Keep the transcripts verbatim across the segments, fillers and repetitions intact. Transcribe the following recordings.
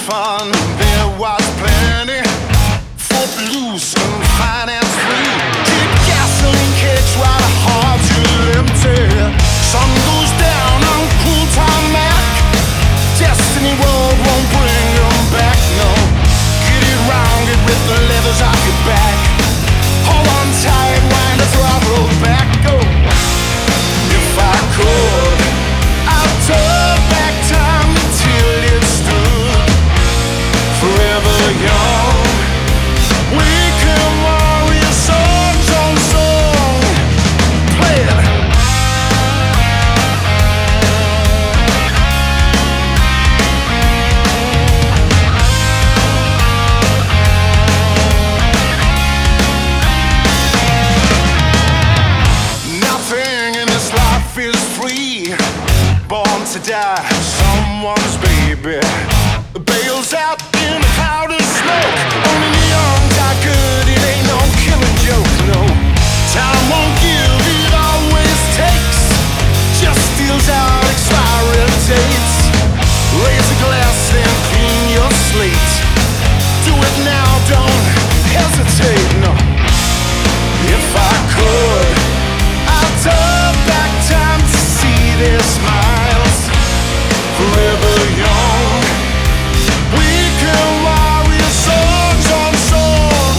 fun. There was plenty, footloose and finance free. Keep gasoline kicks while the hearts are empty. Sun goes down on cool tarmac. Destiny road won't bring them back, no. Get it wrong, get with the levers off your back. Hold on tight, wind the throttle back, go. If I could, I'd turn back time until it stood forever young. We can warrior songs on song. Play it. Nothing in this life is free. Born to die, someone's baby. Bails out in a cloud of smoke. Only the young die good, it ain't no killing joke, no. Time won't give, it always takes. Just steals out expiry dates. Raise a glass and clean your slate. Do it now, don't hesitate, no. If I could, I'd turn back time to see their smiles forever young. We can warrior songs on song.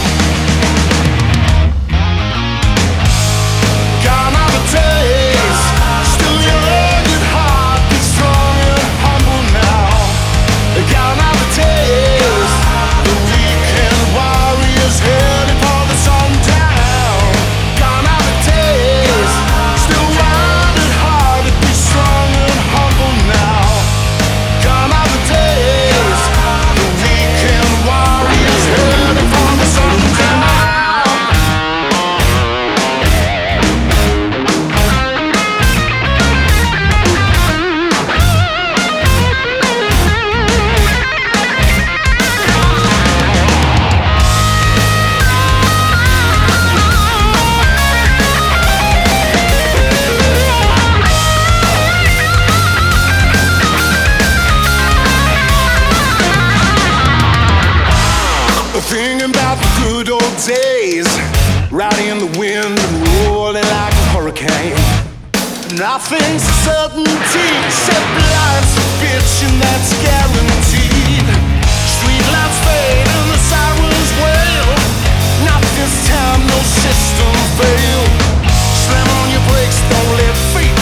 Gone are the days, still young at heart, be strong and humble now. Gone are the days, the weekend warriors headed for the sundown. Gone are the days, still wild at heart, be strong and humble now. Gone are the days, the weekend warriors headed for the sundown. Thinking about the good old days, riding in the wind and rolling like a hurricane. Nothing's a certainty except life's a bitch, and that's guaranteed. Street lights fade and the sirens wail. Not this time, no system fail. Slam on your brakes, don't let fate